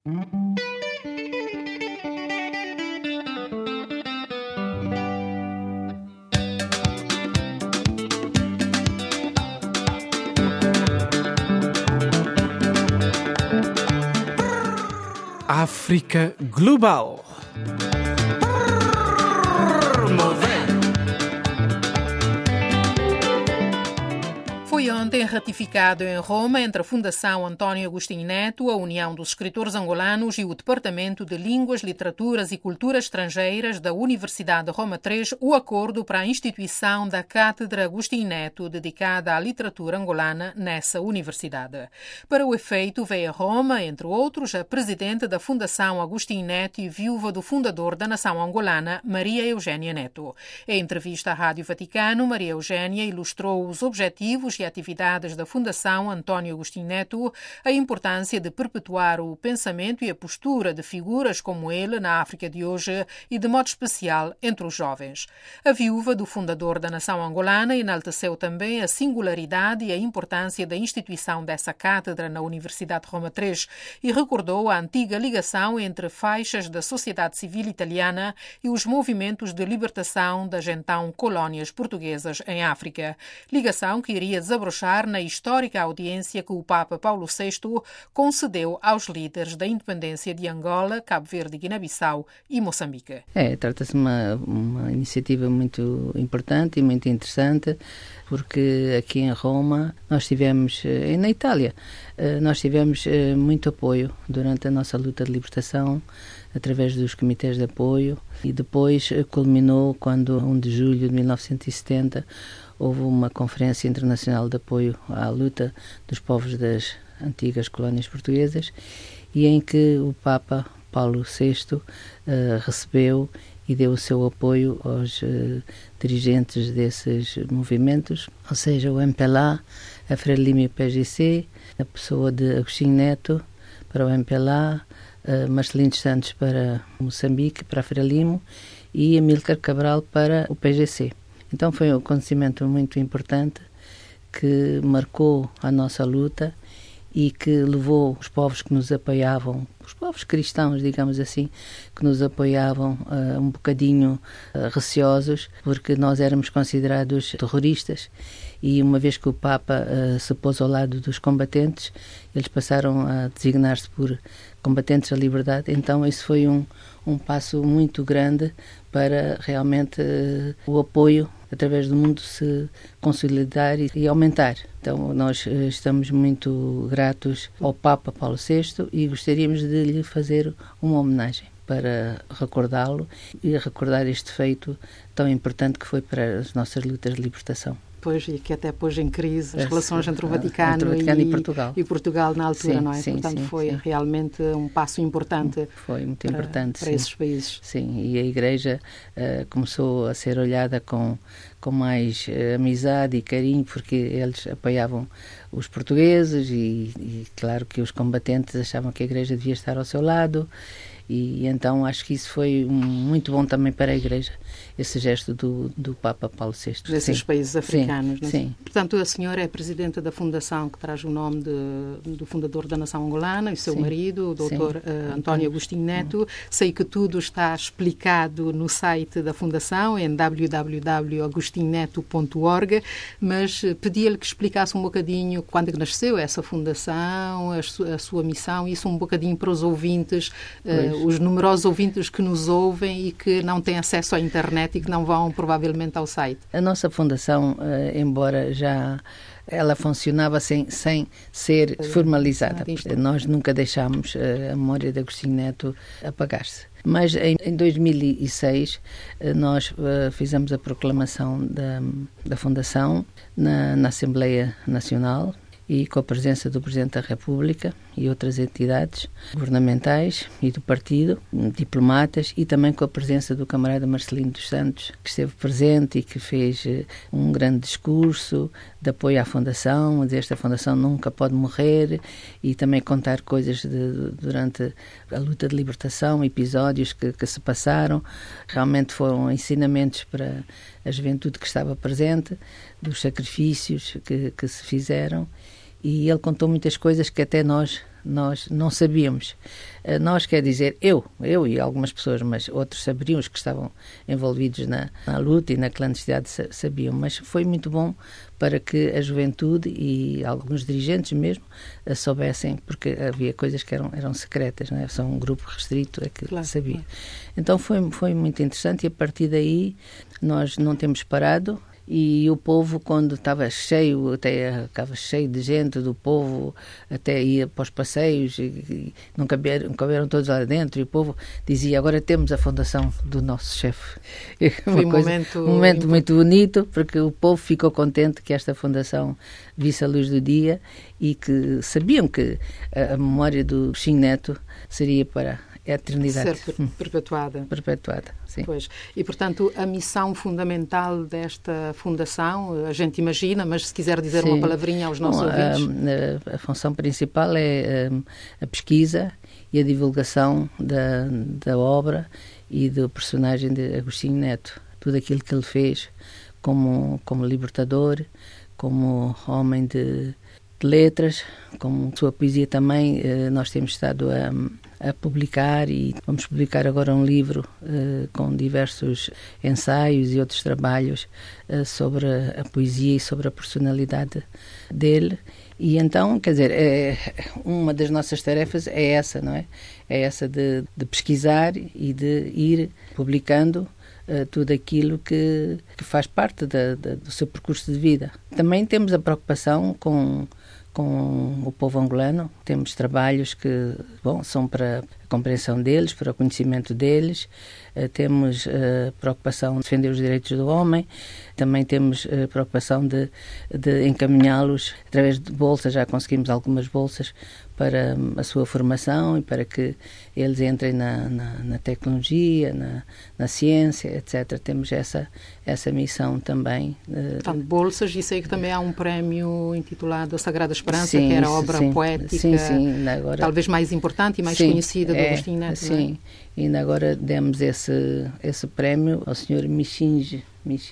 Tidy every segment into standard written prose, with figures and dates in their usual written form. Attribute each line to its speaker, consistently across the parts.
Speaker 1: África Global. Foi ontem ratificado em Roma, entre a Fundação António Agostinho Neto, a União dos Escritores Angolanos e o Departamento de Línguas, Literaturas e Culturas Estrangeiras da Universidade de Roma III, o acordo para a instituição da Cátedra Agostinho Neto, dedicada à literatura angolana nessa universidade. Para o efeito, veio a Roma, entre outros, a presidente da Fundação Agostinho Neto e viúva do fundador da nação angolana, Maria Eugênia Neto. Em entrevista à Rádio Vaticano, Maria Eugênia ilustrou os objetivos e atividades da Fundação António Agostinho Neto, a importância de perpetuar o pensamento e a postura de figuras como ele na África de hoje e, de modo especial, entre os jovens. A viúva do fundador da nação angolana enalteceu também a singularidade e a importância da instituição dessa cátedra na Universidade de Roma III e recordou a antiga ligação entre faixas da sociedade civil italiana e os movimentos de libertação das então colónias portuguesas em África. Ligação que iria desabrochar na histórica audiência que o Papa Paulo VI concedeu aos líderes da independência de Angola, Cabo Verde, Guiné-Bissau e Moçambique.
Speaker 2: Trata-se de uma iniciativa muito importante e muito interessante, porque aqui em Roma nós tivemos, e na Itália, nós tivemos muito apoio durante a nossa luta de libertação, através dos comitês de apoio, e depois culminou quando, 1 de julho de 1970, houve uma conferência internacional de apoio à luta dos povos das antigas colónias portuguesas, e em que o Papa Paulo VI recebeu e deu o seu apoio aos dirigentes desses movimentos, ou seja, o MPLA, a Frelimo e o PGC, a pessoa de Agostinho Neto para o MPLA, Marcelino dos Santos para Moçambique, para a Frelimo, e Amílcar Cabral para o PGC. Então foi um acontecimento muito importante que marcou a nossa luta e que levou os povos que nos apoiavam, os povos cristãos, digamos assim, que nos apoiavam um bocadinho receosos, porque nós éramos considerados terroristas, e uma vez que o Papa se pôs ao lado dos combatentes, eles passaram a designar-se por combatentes da liberdade. Então isso foi um passo muito grande para realmente o apoio através do mundo se consolidar e aumentar. Então nós estamos muito gratos ao Papa Paulo VI e gostaríamos de lhe fazer uma homenagem para recordá-lo e recordar este feito tão importante que foi para as nossas lutas de libertação.
Speaker 3: Pois, e que até pôs em crise as relações entre o Vaticano
Speaker 2: e
Speaker 3: Portugal na altura, não é?
Speaker 2: Sim,
Speaker 3: Portanto,
Speaker 2: sim,
Speaker 3: foi realmente um passo importante.
Speaker 2: Foi muito importante
Speaker 3: para esses países.
Speaker 2: Sim, e a Igreja começou a ser olhada com mais amizade e carinho, porque eles apoiavam os portugueses e claro que os combatentes achavam que a Igreja devia estar ao seu lado. E então acho que isso foi muito bom também para a Igreja, esse gesto do Papa Paulo VI.
Speaker 3: Desses países africanos.
Speaker 2: Sim, sim.
Speaker 3: Portanto, a senhora é presidente da fundação que traz o nome do fundador da nação angolana e seu marido, o doutor António Agostinho Neto. Sei que tudo está explicado no site da fundação, em www.agostinhoneto.org, mas pedia-lhe que explicasse um bocadinho quando é que nasceu essa fundação, a sua missão, isso um bocadinho para os ouvintes, os numerosos ouvintes que nos ouvem e que não têm acesso à internet e que não vão provavelmente ao site.
Speaker 2: A nossa fundação, embora ela funcionava sem ser formalizada. Nós nunca deixámos a memória de Agostinho Neto apagar-se. Mas em 2006 nós fizemos a proclamação da fundação na Assembleia Nacional, e com a presença do Presidente da República e outras entidades governamentais e do partido, diplomatas, e também com a presença do camarada Marcelino dos Santos, que esteve presente e que fez um grande discurso de apoio à Fundação, a dizer esta Fundação nunca pode morrer, e também contar coisas durante a luta de libertação, episódios que se passaram. Realmente foram ensinamentos para a juventude que estava presente, dos sacrifícios que se fizeram. e ele contou muitas coisas que até nós não sabíamos. Nós, quer dizer, eu e algumas pessoas, mas outros sabiam, os que estavam envolvidos na luta e na clandestinidade sabiam, mas foi muito bom para que a juventude e alguns dirigentes mesmo soubessem, porque havia coisas que eram secretas, não é? São um grupo restrito que claro, sabia. Claro. Então foi muito interessante, e a partir daí nós não temos parado. E o povo, quando estava cheio, até ficava cheio de gente, do povo até ia para os passeios e não caberam todos lá dentro, e o povo dizia: agora temos a fundação do nosso chefe.
Speaker 3: Foi
Speaker 2: um momento muito bonito, porque o povo ficou contente que esta fundação visse a luz do dia e que sabiam que a memória do Agostinho Neto seria para a eternidade.
Speaker 3: Ser perpetuada.
Speaker 2: Perpetuada, sim.
Speaker 3: Pois. E, portanto, a missão fundamental desta fundação, a gente imagina, mas se quiser dizer uma palavrinha aos nossos ouvintes.
Speaker 2: A função principal é a pesquisa e a divulgação da obra e do personagem de Agostinho Neto. Tudo aquilo que ele fez como libertador, como homem de letras, como sua poesia também. Nós temos estado a publicar, e vamos publicar agora um livro com diversos ensaios e outros trabalhos sobre a poesia e sobre a personalidade dele. E então, quer dizer, uma das nossas tarefas é essa, não é? É essa de pesquisar e de ir publicando tudo aquilo que faz parte do seu percurso de vida. Também temos a preocupação com o povo angolano. Temos trabalhos que são para a compreensão deles, para o conhecimento deles. Temos preocupação de defender os direitos do homem. Também temos preocupação de encaminhá-los através de bolsas. Já conseguimos algumas bolsas para a sua formação e para que eles entrem na tecnologia, na ciência, etc. Temos essa missão também.
Speaker 3: Portanto, bolsas, e sei que também há um prémio intitulado A Sagrada Esperança, que era a obra poética,
Speaker 2: agora,
Speaker 3: talvez mais importante e mais conhecida do Agostinho Neto.
Speaker 2: Sim, e agora demos esse prémio ao Sr. Michinge,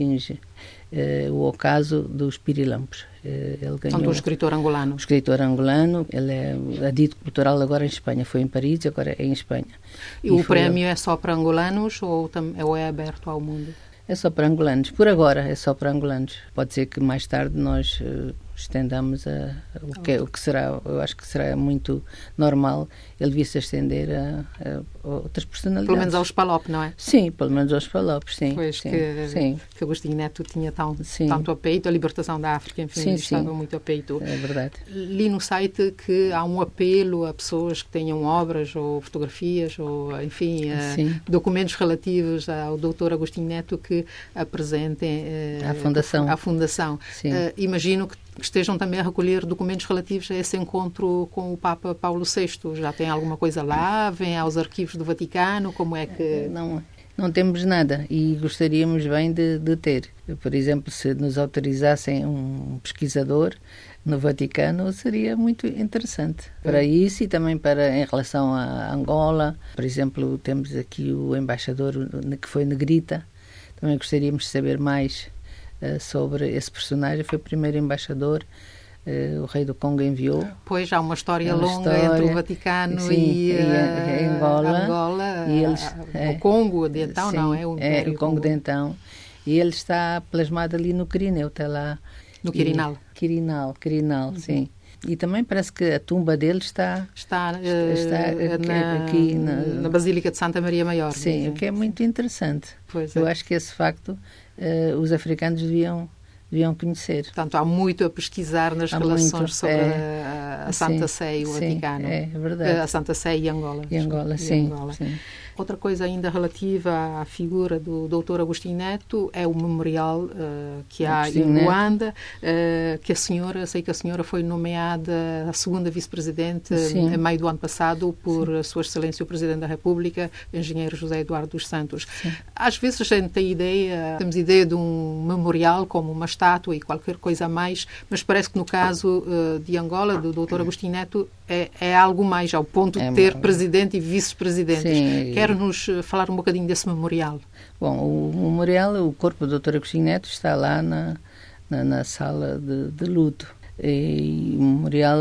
Speaker 2: o ocaso dos Pirilampos. Ele ganhou.
Speaker 3: Portanto, um escritor angolano.
Speaker 2: Ele é adito cultural agora em Espanha. Foi em Paris, agora é em Espanha.
Speaker 3: E o prémio é só para angolanos ou é aberto ao mundo?
Speaker 2: É só para angolanos. Por agora é só para angolanos. Pode ser que mais tarde nós estendamos o que será, eu acho que será muito normal, ele vir-se estender a outras personalidades.
Speaker 3: Pelo menos aos PALOP, não é?
Speaker 2: Sim, pelo menos aos PALOP, sim.
Speaker 3: Pois que Agostinho Neto tinha tanto a peito, a libertação da África, enfim, estava muito a peito.
Speaker 2: É verdade.
Speaker 3: Li no site que há um apelo a pessoas que tenham obras ou fotografias ou, enfim, documentos relativos ao Dr. Agostinho Neto que apresentem à Fundação. Imagino que estejam também a recolher documentos relativos a esse encontro com o Papa Paulo VI. Já tem alguma coisa lá? Vem aos arquivos do Vaticano? Como é que...
Speaker 2: Não temos nada, e gostaríamos bem de ter. Por exemplo, se nos autorizassem um pesquisador no Vaticano, seria muito interessante para isso, e também em relação a Angola. Por exemplo, temos aqui o embaixador que foi Negrita. Também gostaríamos de saber mais sobre esse personagem. Foi o primeiro embaixador, o rei do Congo enviou.
Speaker 3: Pois, há uma história longa entre o Vaticano e Angola,
Speaker 2: e eles,
Speaker 3: o Congo de então, não é?
Speaker 2: O Congo de então. E ele está plasmado ali no Quirineu, está lá.
Speaker 3: No Quirinal.
Speaker 2: Quirinal, sim. E também parece que a tumba dele está
Speaker 3: aqui na Basílica de Santa Maria Maior.
Speaker 2: Sim, o que é muito interessante. Eu acho que esse facto os africanos deviam conhecer.
Speaker 3: Portanto, há muito a pesquisar nas relações sobre a Santa Sé e o Vaticano.
Speaker 2: É verdade.
Speaker 3: A Santa Sé e Angola.
Speaker 2: Sim.
Speaker 3: Outra coisa ainda relativa à figura do Dr. Agostinho Neto é o memorial que há em Luanda, que sei que a senhora foi nomeada a segunda vice-presidente em maio do ano passado por Sua Excelência o Presidente da República, Engenheiro José Eduardo dos Santos. Às vezes a gente temos ideia de um memorial como uma estátua e qualquer coisa a mais, mas parece que no caso de Angola, do Dr. Agostinho Neto, é algo mais, ao ponto de ter presidente e vice-presidentes. Quer-nos falar um bocadinho desse memorial?
Speaker 2: Bom, o memorial, o corpo do Dr. Agostinho Neto está lá na sala de luto. E o memorial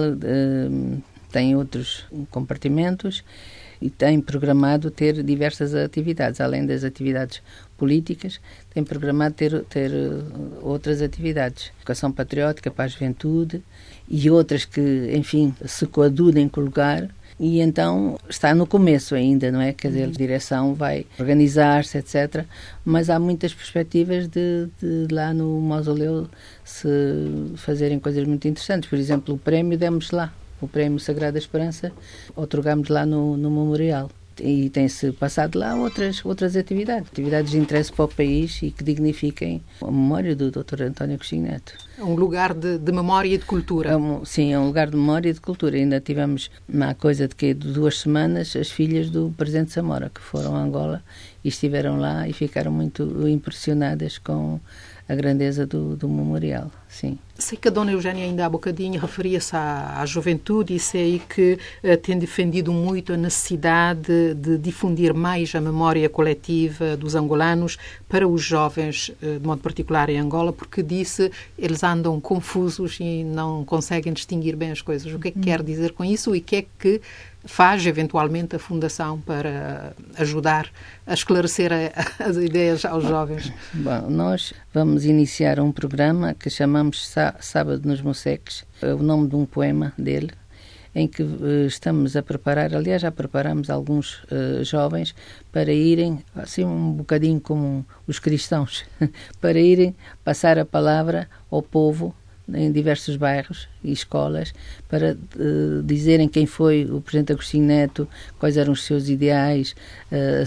Speaker 2: tem outros compartimentos e tem programado ter diversas atividades, além das atividades políticas, tem programado ter outras atividades, educação patriótica para a juventude e outras que, enfim, se coadudem com o lugar. E então está no começo ainda, não é? Quer dizer, a direção vai organizar-se, etc. Mas há muitas perspectivas de lá no mausoleu se fazerem coisas muito interessantes. Por exemplo, o prémio demos lá, o Prémio Sagrada Esperança, outorgamos lá no memorial. E tem-se passado lá outras atividades de interesse para o país e que dignifiquem a memória do Dr. António Agostinho Neto.
Speaker 3: É um lugar de memória e de cultura.
Speaker 2: Sim, é um lugar de memória e de cultura. Ainda tivemos, há coisa de 2 semanas, as filhas do Presidente Samora, que foram a Angola e estiveram lá e ficaram muito impressionadas com a grandeza do memorial, sim.
Speaker 3: Sei que a Dona Eugénia ainda há bocadinho referia-se à juventude e sei que tem defendido muito a necessidade de difundir mais a memória coletiva dos angolanos para os jovens, de modo particular em Angola, porque disse eles andam confusos e não conseguem distinguir bem as coisas. O que é que quer dizer com isso e o que é que faz, eventualmente, a Fundação para ajudar a esclarecer as ideias aos jovens?
Speaker 2: Bom, nós vamos iniciar um programa que chamamos Sábado nos Moceques, é o nome de um poema dele, em que estamos a preparar, aliás, já preparamos alguns jovens para irem, assim um bocadinho como os cristãos, para irem passar a palavra ao povo em diversos bairros e escolas para dizerem quem foi o Presidente Agostinho Neto, quais eram os seus ideais, a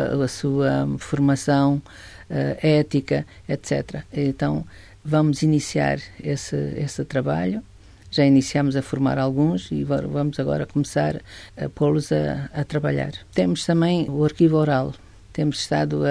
Speaker 2: sua formação ética, etc. Então, vamos iniciar esse trabalho. Já iniciamos a formar alguns e vamos agora começar a pô-los a trabalhar. Temos também o arquivo oral. Temos estado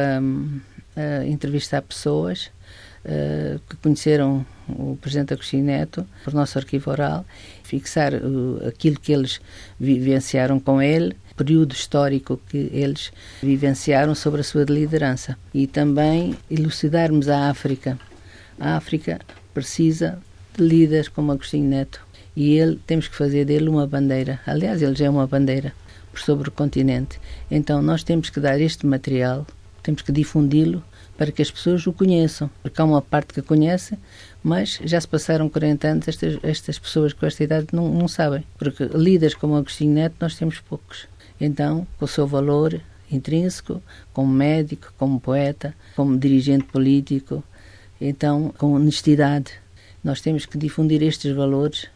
Speaker 2: a entrevistar pessoas que conheceram o Presidente Agostinho Neto, por nosso arquivo oral, fixar aquilo que eles vivenciaram com ele, o período histórico que eles vivenciaram sobre a sua liderança. E também elucidarmos a África. A África precisa de líderes como Agostinho Neto e temos que fazer dele uma bandeira. Aliás, ele já é uma bandeira por sobre o continente. Então, nós temos que dar este material, temos que difundi-lo para que as pessoas o conheçam, porque há uma parte que conhece, mas já se passaram 40 anos, estas pessoas com esta idade não sabem, porque líderes como Agostinho Neto nós temos poucos. Então, com o seu valor intrínseco, como médico, como poeta, como dirigente político, então, com honestidade, nós temos que difundir estes valores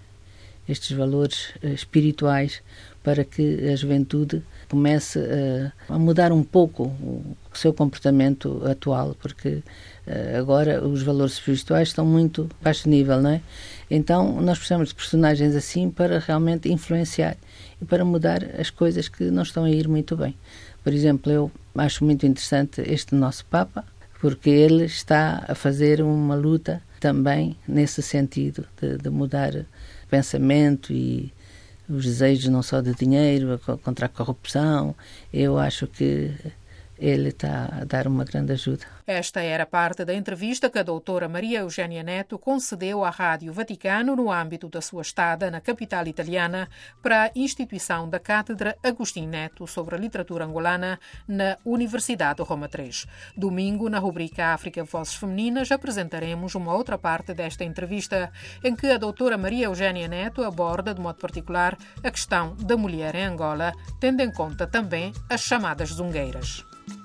Speaker 2: espirituais, para que a juventude comece a mudar um pouco o seu comportamento atual, porque agora os valores espirituais estão muito baixo nível, não é? Então nós precisamos de personagens assim para realmente influenciar e para mudar as coisas que não estão a ir muito bem. Por exemplo, eu acho muito interessante este nosso Papa, porque ele está a fazer uma luta também nesse sentido de mudar o pensamento e os desejos não só de dinheiro, contra a corrupção. Eu acho que ele está a dar uma grande ajuda.
Speaker 1: Esta era parte da entrevista que a doutora Maria Eugénia Neto concedeu à Rádio Vaticano no âmbito da sua estada na capital italiana para a instituição da Cátedra Agostinho Neto sobre a literatura angolana na Universidade Roma III. Domingo, na rubrica África Vozes Femininas, apresentaremos uma outra parte desta entrevista em que a doutora Maria Eugénia Neto aborda de modo particular a questão da mulher em Angola, tendo em conta também as chamadas zungueiras.